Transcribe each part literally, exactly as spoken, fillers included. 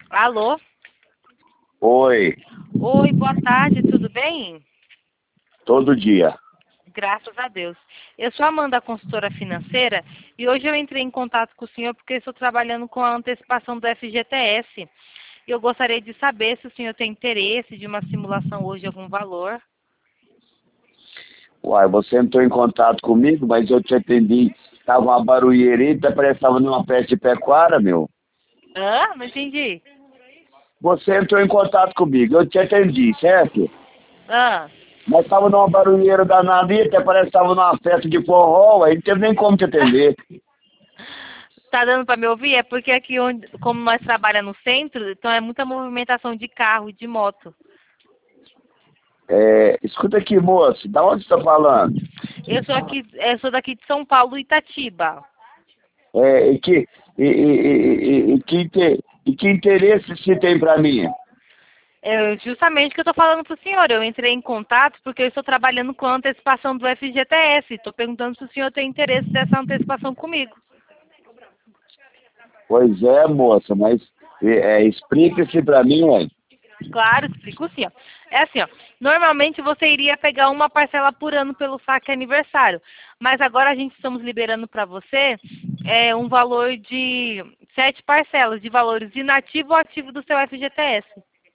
Alô? Oi, Oi, boa tarde, tudo bem? todo dia. Graças a Deus. Eu sou a Amanda, consultora financeira, e hoje eu entrei em contato com o senhor porque estou trabalhando com a antecipação do F G T S. E eu gostaria de saber se o senhor tem interesse de uma simulação hoje, algum valor. Uai, você entrou em contato comigo, mas eu te atendi. Tava uma barulheira aí, até parece que tava numa festa de pecuária, meu. Hã? Não entendi. Você entrou em contato comigo, eu te atendi, certo? Hã? Mas tava numa barulheira danada aí, até parece que tava numa festa de forró, aí não teve nem como te atender. Tá dando para me ouvir? É porque aqui, onde, como nós trabalhamos no centro, então é muita movimentação de carro e de moto. É, escuta aqui, moço, da onde você tá falando? Eu sou aqui, eu sou daqui de São Paulo, Itatiba. É, e que, e, e, e, e, que, inte- e que interesse você tem pra mim? É justamente o que eu estou falando para o senhor. Eu entrei em contato porque eu estou trabalhando com a antecipação do F G T S. Estou perguntando se o senhor tem interesse dessa antecipação comigo. Pois é, moça, mas é, é, explica-se pra mim, ué. Claro, explico sim. Ó. É assim, ó. Normalmente você iria pegar uma parcela por ano pelo saque aniversário, mas agora a gente estamos liberando para você é, um valor de sete parcelas de valores inativo ou ativo do seu F G T S.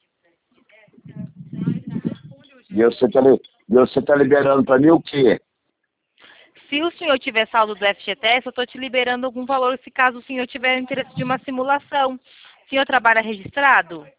E você tá, li- e você tá liberando pra mim o quê? Se o senhor tiver saldo do F G T S, eu estou te liberando algum valor se caso o senhor tiver interesse de uma simulação. O senhor trabalha registrado?